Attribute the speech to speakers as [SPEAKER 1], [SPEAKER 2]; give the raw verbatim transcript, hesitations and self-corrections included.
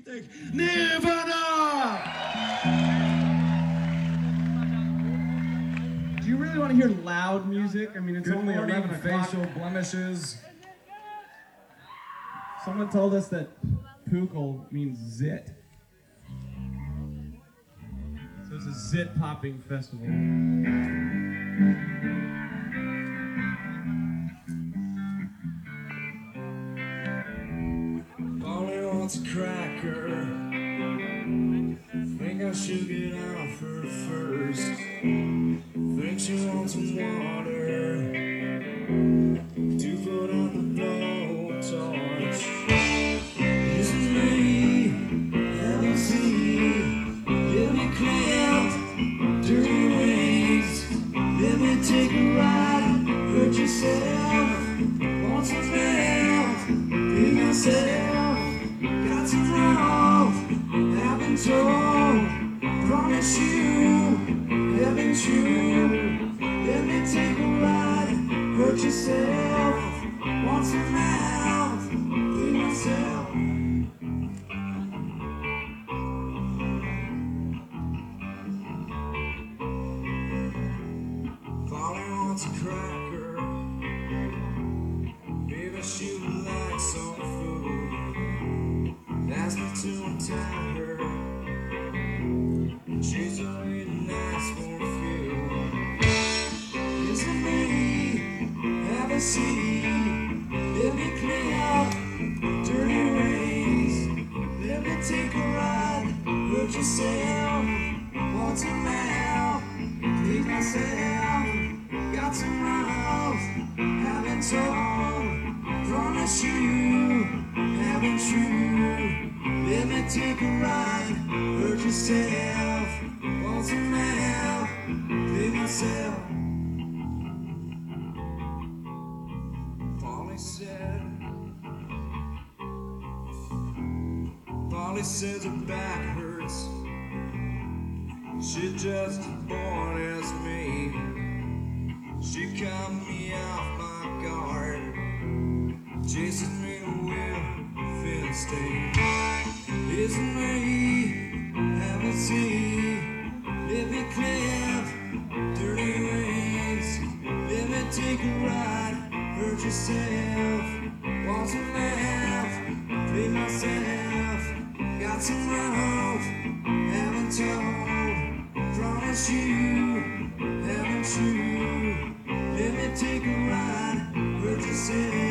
[SPEAKER 1] Take Nirvana!
[SPEAKER 2] Do you really want to hear loud music? I mean, it's
[SPEAKER 3] Good
[SPEAKER 2] only
[SPEAKER 3] morning,
[SPEAKER 2] eleven o'clock.
[SPEAKER 3] facial blemishes.
[SPEAKER 2] Someone told us that Pukal means zit. So it's a zit popping festival.
[SPEAKER 4] Polly wants a cracker. Think I should get off her first. Think she wants some water to put on the blowtorch. This is me, let me see, let me clean dirty ways, let me take a ride, hurt yourself, want some help, be myself, got some wrong, haven't told, promise you, haven't you, let me take a ride, hurt yourself, want some help, be myself. Polly wants a cracker. Baby, she would like some food. Ask me to untie her. She's only nice for a few. It's me, have a seat. Let me clean up dirty ways. Let me take a ride. Hurt yourself. Want some help? Please myself. Got some miles. Haven't told. Promise you. Haven't you? Let me take a ride. Hurt yourself. Want some help? Please myself. Polly said. Polly says her back hurts. She's just as bored as me. She cut me off my guard, chases me with thin stain. It's me, haven't seen. Let me clean dirty ways. Let me take a ride. Hurt yourself. Want some help? Play myself. Got some wrongs. Haven't told. Promise you. Haven't you? Let me take a ride. Hurt yourself.